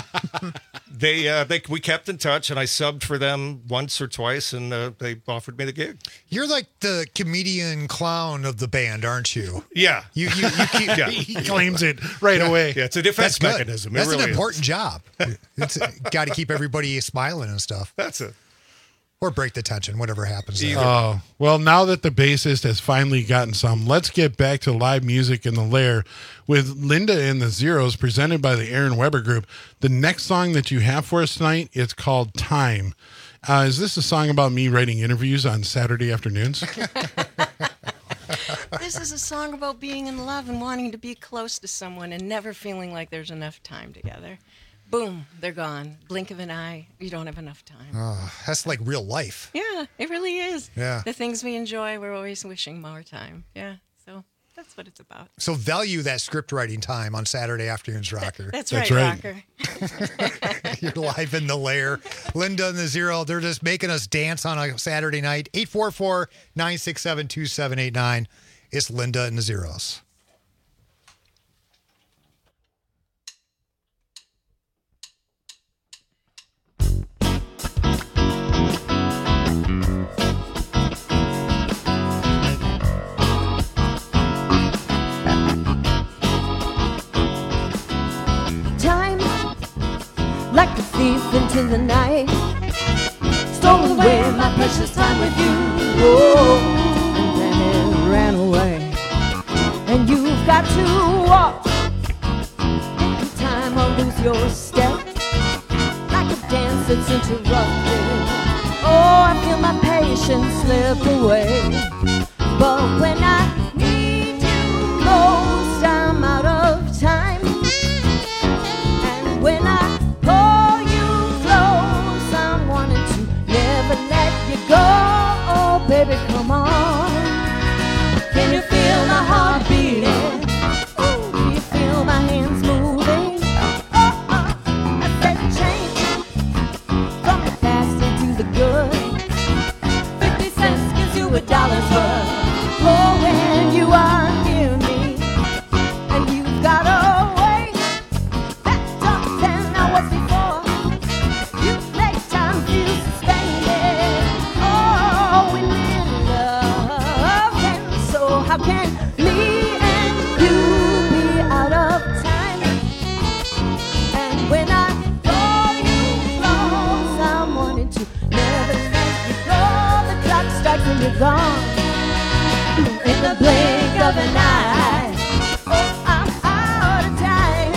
they, uh, they, we kept in touch, and I subbed for them once or twice, and uh, they offered me the gig. You're like the comedian clown of the band, aren't you? Yeah, You you, you keep. Yeah. He claims it right away. yeah, it's a That's defense good. mechanism. It That's really an is. important job. It's got to keep everybody smiling and stuff, That's it. or break the tension, whatever happens. there. Oh, well, now that the bassist has finally gotten some, let's get back to live music in the lair with Linda and the Zeros presented by the Aaron Weber Group. The next song that you have for us tonight, it's called Time. Uh, is this a song about me writing interviews on Saturday afternoons? This is a song about being in love and wanting to be close to someone and never feeling like there's enough time together. Boom, they're gone. Blink of an eye, you don't have enough time. Oh, that's like real life. Yeah, it really is. Yeah. The things we enjoy, we're always wishing more time. Yeah, so that's what it's about. So value that script writing time on Saturday afternoons, Rocker. That's, That's right, right. Rocker. You're live in the lair. Linda and the Zero, they're just making us dance on a Saturday night. eight four four, nine six seven, two seven eight nine. It's Linda and the Zeros. Time, like a thief into the night, stole away my precious time with you. Oh, and then it ran away. And you've got to walk in time or lose your step, like a dance that's interrupted. Oh, I feel my patience slip away. But when I need baby, come on. Can you feel my heart beating? Ooh, do you feel my hands moving? Oh, oh, I said change from the past into the good. Fifty cents gives you a dollar's worth. Oh, when you are near me, and you've got a way that don't tell now what's before. You make time feel suspended. Oh, we need love, and so how can me and you be out of time? And when I call you close, I'm wanting to never let you go. The clock starts when you're gone. In the blink of an eye, oh, I'm out of time.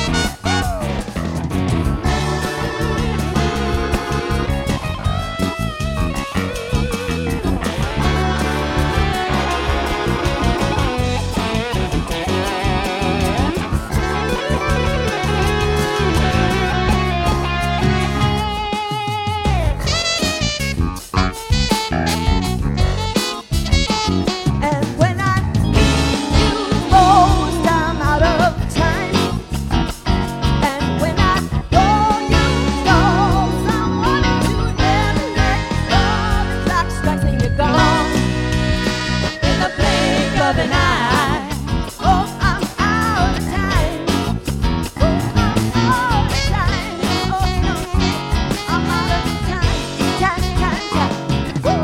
And when I meet you most, I'm out of time. And when I call you close, I'm wanting to never let go. The clock strikes and you're gone. In the blink of an eye, oh, I'm out of time. Oh, I'm out of time. Oh, no, I'm out of time. Time, time, time. Woo!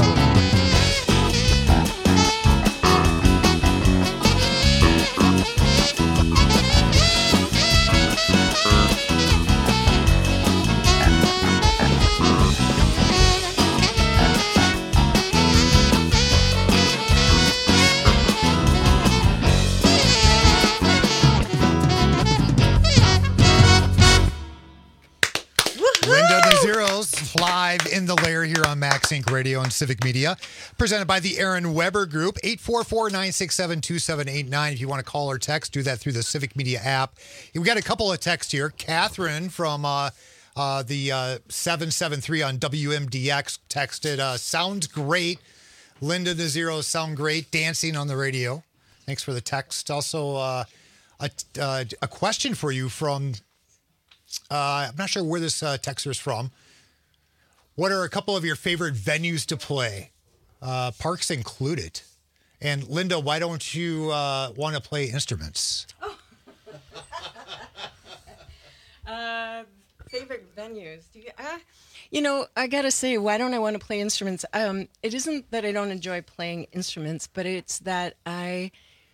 Linda the Zeros live in the lair here on Max Inc Radio and Civic Media, presented by the Aaron Weber Group. Eight four four, nine six seven, two seven eight nine. If you want to call or text, do that through the Civic Media app. We got a couple of texts here. Catherine from uh, uh, the uh, seven seven three on W M D X texted, uh, sounds great. Linda the Zeros sound great. Dancing on the radio. Thanks for the text. Also, uh, a, uh, a question for you from... Uh, I'm not sure where this uh, texter is from. What are a couple of your favorite venues to play? Uh, parks included. And Linda, why don't you uh, want to play instruments? Oh. uh, favorite venues? Do you, uh, you know, I gotta say, why don't I want to play instruments? Um, it isn't that I don't enjoy playing instruments, but it's that I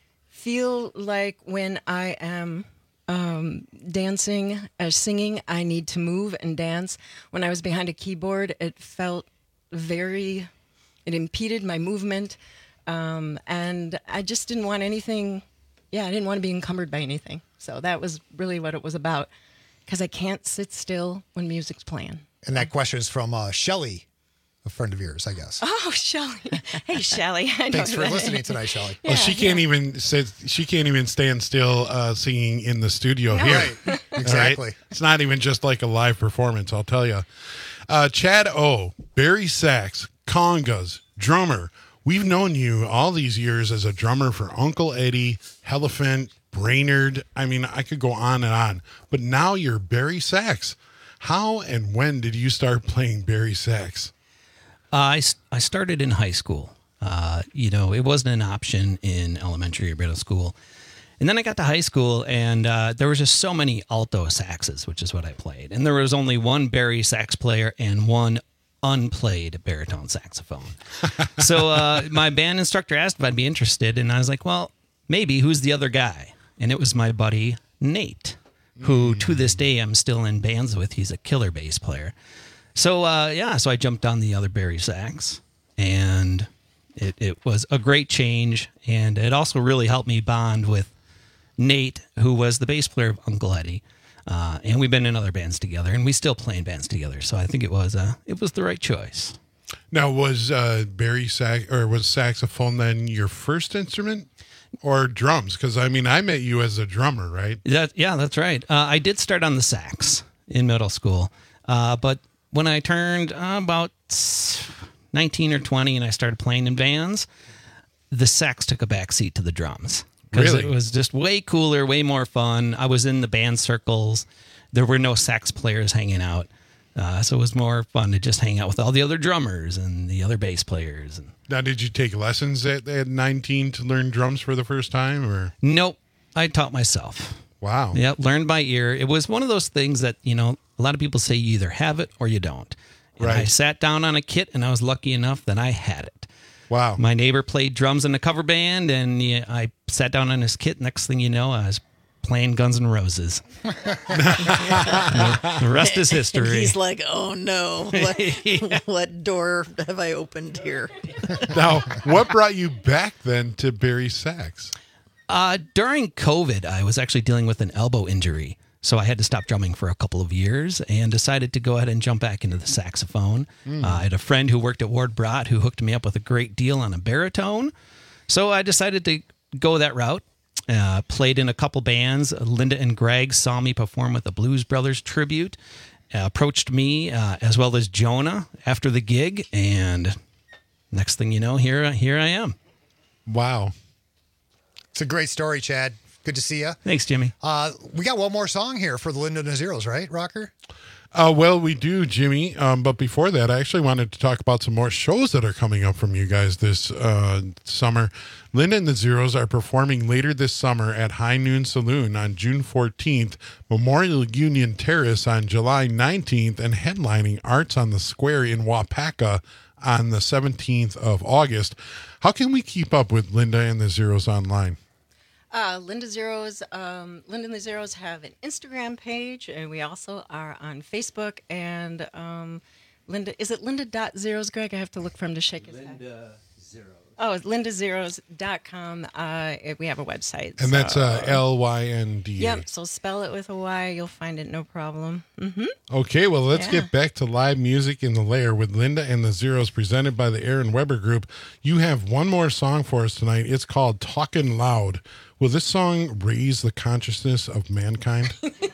feel like when I am Um, dancing, uh, singing, I need to move and dance. When I was behind a keyboard, it felt very, it impeded my movement. Um, and I just didn't want anything, yeah, I didn't want to be encumbered by anything. So that was really what it was about, because I can't sit still when music's playing. And that question is from uh, Shelly, a friend of yours, I guess. Oh, Shelly. Hey, Shelly. I know Thanks for that. listening tonight, Shelly. Well, she can't even sit, she can't even stand still uh, singing in the studio No. here. Right. All Exactly. It's not even just like a live performance, I'll tell you. Uh, Chad O, Barry Sax, congas, drummer. We've known you all these years as a drummer for Uncle Eddie, Elephant, Brainerd. I mean, I could go on and on. But now you're Barry Sax. How and when did you start playing Barry Sax? Uh, I, s- I started in high school. Uh, you know, it wasn't an option in elementary or middle school. And then I got to high school, and uh, there was just so many alto saxes, which is what I played. And there was only one Barry sax player and one unplayed baritone saxophone. so uh, my band instructor asked if I'd be interested, and I was like, well, maybe. Who's the other guy? And it was my buddy Nate, who to this day I'm still in bands with. He's a killer bass player. So, uh, yeah, so I jumped on the other Barry sax, and it, it was a great change, and it also really helped me bond with Nate, who was the bass player of Uncle Eddie, uh, and we've been in other bands together, and we still play in bands together, so I think it was uh, it was the right choice. Now, was uh, Barry sax or was saxophone then your first instrument, or drums? Because I mean, I met you as a drummer, right? That, yeah, that's right. Uh, I did start on the sax in middle school, uh, but when I turned uh, about nineteen or twenty and I started playing in bands, the sax took a back seat to the drums. Because Really? it was just way cooler, way more fun. I was in the band circles. There were no sax players hanging out. Uh, so it was more fun to just hang out with all the other drummers and the other bass players. And Now, did you take lessons at, at nineteen to learn drums for the first time? Or Nope. I taught myself. Wow. Yeah, learned by ear. It was one of those things that, you know, a lot of people say you either have it or you don't. And Right. I sat down on a kit and I was lucky enough that I had it. Wow. My neighbor played drums in a cover band and yeah, I sat down on his kit. Next thing you know, I was playing Guns N' Roses. The rest is history. And he's like, oh no, what, what door have I opened here? Now, what brought you back then to Barry Sax? Uh, during COVID, I was actually dealing with an elbow injury. So I had to stop drumming for a couple of years and decided to go ahead and jump back into the saxophone. Mm. Uh, I had a friend who worked at Ward Brott who hooked me up with a great deal on a baritone. So I decided to go that route. Uh, played in a couple bands. Linda and Greg saw me perform with the Blues Brothers tribute, uh, approached me uh, as well as Jonah after the gig, and next thing you know, here here I am. Wow. It's a great story, Chad. Good to see you. Thanks, Jimmy. Uh, we got one more song here for the Linda and the Zeros, right, Rocker? Uh, well, we do, Jimmy. Um, but before that, I actually wanted to talk about some more shows that are coming up from you guys this uh, summer. Linda and the Zeros are performing later this summer at High Noon Saloon on June fourteenth, Memorial Union Terrace on July nineteenth, and headlining Arts on the Square in Wapaka on the seventeenth of August. How can we keep up with Linda and the Zeros online? Uh, Linda Zeros, um, Linda and the Zeros have an Instagram page, and we also are on Facebook. And um, Linda, is it Linda dot Zeros, Greg? I have to look for him to shake his head. Linda Zeros. Oh, it's linda zeros dot com. Uh, we have a website. And that's so- uh, L Y N D A. Yep, so spell it with a Y. You'll find it, no problem. Mm-hmm. Okay, well, let's Yeah. get back to live music in the Lair with Linda and the Zeros, presented by the Aaron Weber Group. You have one more song for us tonight. It's called Talkin' Loud. Will this song raise the consciousness of mankind?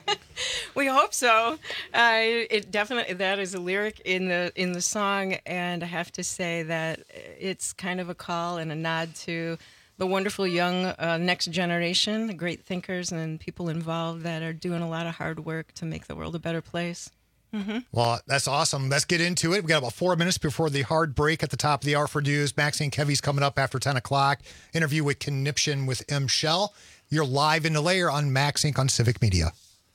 We hope so. Uh, it definitely, that is a lyric in the in the song, and I have to say that it's kind of a call and a nod to the wonderful young uh, next generation, the great thinkers and people involved that are doing a lot of hard work to make the world a better place. Mm-hmm. Well, that's awesome. Let's get into it. We got about four minutes before the hard break at the top of the hour for news. Maxine Kevy's coming up after ten o'clock. Interview with Conniption with M. Shell. You're live in the Lair on Max Incorporated on Civic Media.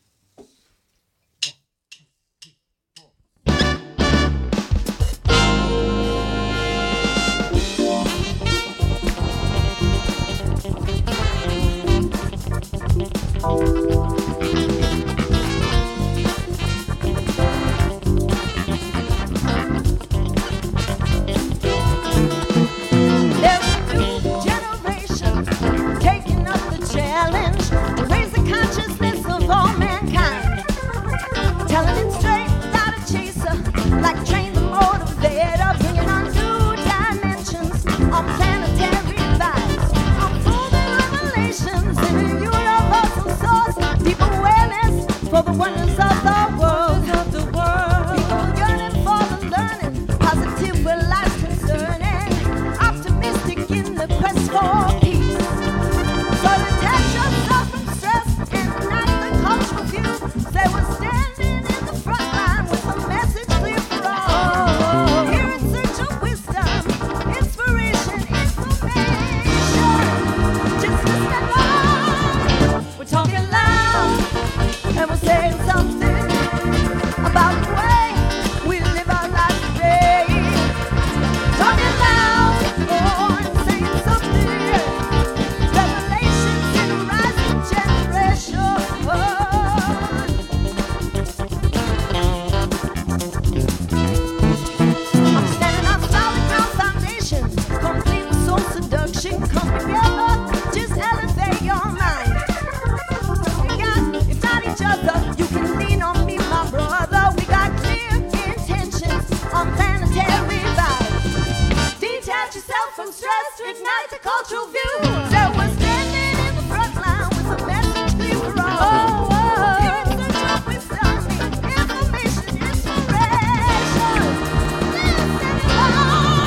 There's a new generation taking up the challenge to raise the consciousness of all mankind. Telling it straight without a chaser, like train the motivator, bringing on new dimensions on planetary vibes, unfolding revelations in a universal source, deep awareness for the wonders of the world. People yearning for the learning, positive where life's concerning, optimistic in the quest for peace. So detach yourself from stress and enact the cultural view. Say we're standing in the front line with a message clear for all. Here in search of wisdom, inspiration, information. Just listen up. We're talking loud and we're saying something about the way we live our lives today. Talking loud, oh, and saying something. Revelations in a rising generation. I'm standing on solid ground foundation, complete with soul seduction. Come together, just elevate your mind. We got, if not each other, you can lean on me, my brother. We got clear intentions on planetary vibes. Detach yourself from stress to ignite the cultural view. So we're standing in the front line with a message clear for all. Here in search of wisdom, information, inspiration. Listen up.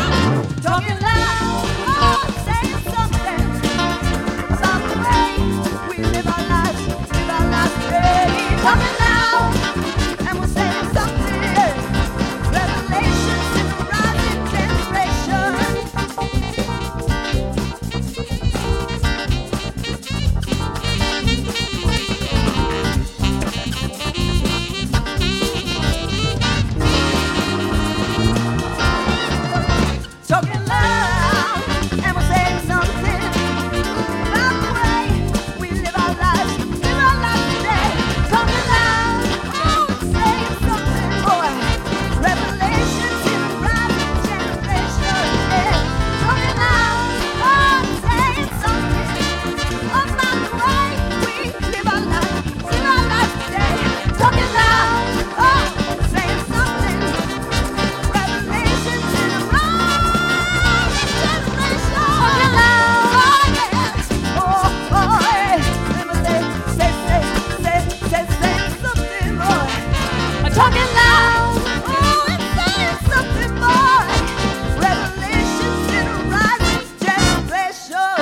talking loud, and we're saying something about the way we live our lives, live our lives today. Talking loud, oh, we're saying something, boy. Revelations in a rising generation. Yeah. Talking loud, oh, we're saying something about the way we live our lives, live our lives today. Talking loud, oh, we're saying something. Revelations in a rising generation. Talking loud, oh yeah, oh boy. Say, say, say, say, say something, boy. Talking loud, oh, it's saying something, boy. Revelations in a rising generation.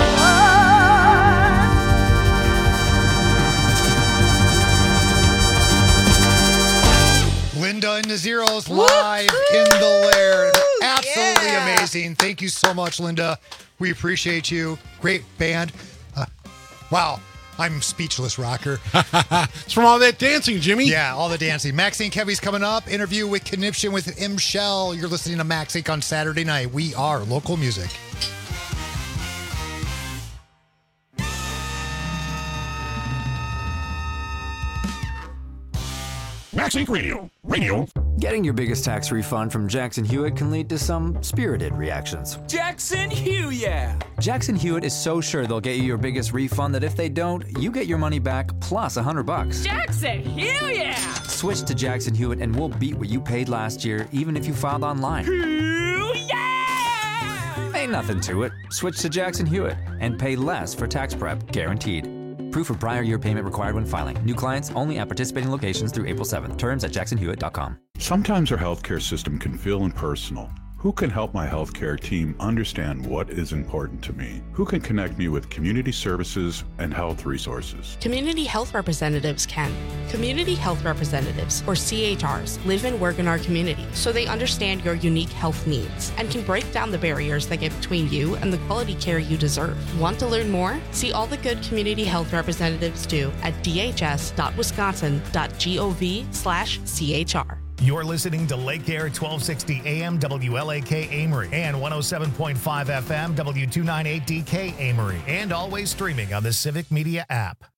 Linda and the Zeros live in the lair. Absolutely yeah. amazing. Thank you so much, Linda. We appreciate you. Great band. Uh, wow. I'm speechless, Rocker. It's from all that dancing, Jimmy. Yeah, all the dancing. Maxine Kevy's coming up. Interview with Conniption with M. Shell. You're listening to Max Inc on Saturday night. We are local music. Max Inc Radio. Radio. Getting your biggest tax refund from Jackson Hewitt can lead to some spirited reactions. Jackson Hewitt! Jackson Hewitt is so sure they'll get you your biggest refund that if they don't, you get your money back plus a hundred bucks. Jackson Hewitt! Switch to Jackson Hewitt and we'll beat what you paid last year, even if you filed online. Yeah! Ain't nothing to it. Switch to Jackson Hewitt and pay less for tax prep, guaranteed. Proof of prior year payment required when filing. New clients only at participating locations through April seventh. Terms at jackson hewitt dot com. Sometimes our healthcare system can feel impersonal. Who can help my healthcare team understand what is important to me? Who can connect me with community services and health resources? Community health representatives can. Community health representatives, or C H Rs, live and work in our community, so they understand your unique health needs and can break down the barriers that get between you and the quality care you deserve. Want to learn more? See all the good community health representatives do at d h s dot wisconsin dot gov slash c h r. You're listening to Lake Air twelve sixty A M W L A K Amory and one oh seven point five F M W two ninety-eight D K Amory, and always streaming on the Civic Media app.